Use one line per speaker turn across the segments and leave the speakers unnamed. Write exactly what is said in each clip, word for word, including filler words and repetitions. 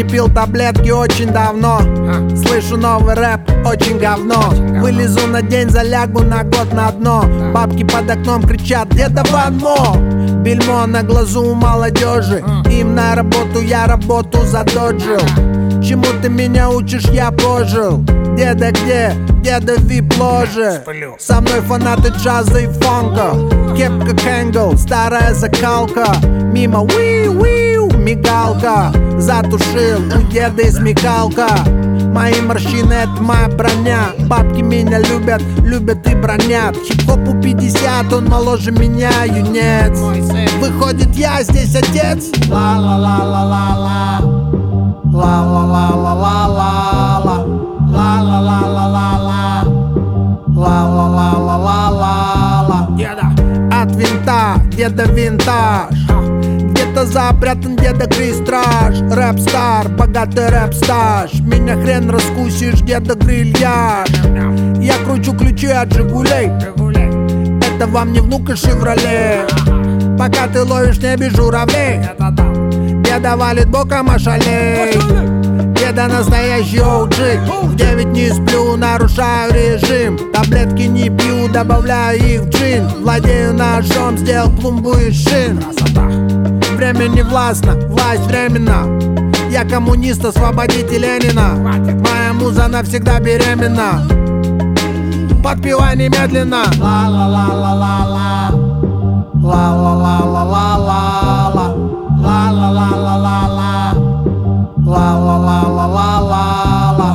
пил таблетки очень давно. Слышу новый рэп, очень говно. Вылезу на день, залягу на год на дно. Бабки под окном кричат: деда Вано. Бельмо на глазу у молодежи. Им на работу, я работу задоджил. Чему ты меня учишь, я прожил. Деда где? Деда в вип-ложе. Со мной фанаты джаза и фанка. Кепка Кэнгл, старая закалка. Мимо уи-уи, мигалка. Затушил, у деда и смекалка. Мои морщины — это моя броня. Бабки меня любят, любят и бронят. Хип-хопу пятьдесят, он моложе меня, юнец. Выходит, я здесь отец. Ла-ла-ла-ла-ла-ла. Ла-ла-ла-ла-ла-ла. Ла-ла-ла-ла-ла-ла. Ла-ла-ла-ла-ла-ла. Деда от винта, деда винтаж. Где-то запрятан деда крейстраж. Рэп-стар, богатый рэп-стаж. Меня хрен раскусишь, деда грильяж. Я кручу ключи от Жигулей. Это вам не внук и Шевроле. Пока ты ловишь в небе журавлей, деда валит боком, ошалей. Деда настоящий оу джи. В девять не сплю, нарушаю режим. Таблетки не пью, добавляю их в джин. Владею ножом, сделал пломбу из шин. Время не властно, власть временна. Я коммунист, освободитель Ленина. Моя муза навсегда беременна. Подпевай немедленно. Ла-ла-ла-ла-ла-ла. Ла-ла-ла-ла-ла-ла. Ла-ла-ла-ла-ла-ла. Ла-ла-ла-ла-ла-ла.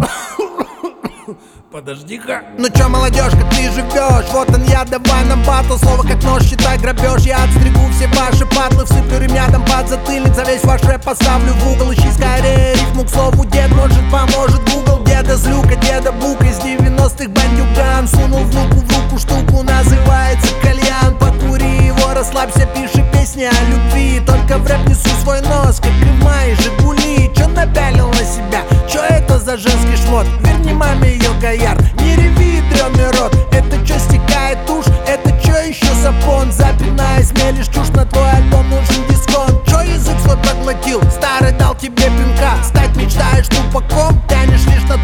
Подожди-ка.
Ну чё, молодежь, как ты живешь? Вот он я, давай нам батл. Слово как нож, считай грабеж. Я отстригу все ваши патлы, всыплю ремням под затыльник. За весь ваш рэп поставлю в угол. Ищи скорее рифму к слову дед. Может, поможет Google. Деда злюка, деда бука из девяностых бандюган. Сунул внуку в руку штуку, называется кальян. Покури его, расслабься, пиши песни о любви. Только в рэп несу свой нос, как и в мои Жигули. Чё напялил на себя? Чё это за женский шмот? Верни маме ее Гоярд. Не реви, дрёный рот. Это чё стекает тушь? Это чё еще за понт? Запинаясь, мелешь чушь, на твой альбом нужен дисконт. Чё язык свой проглотил? Старый дал тебе пинка. Стать мечтаешь тупаком? Тянешь лишь на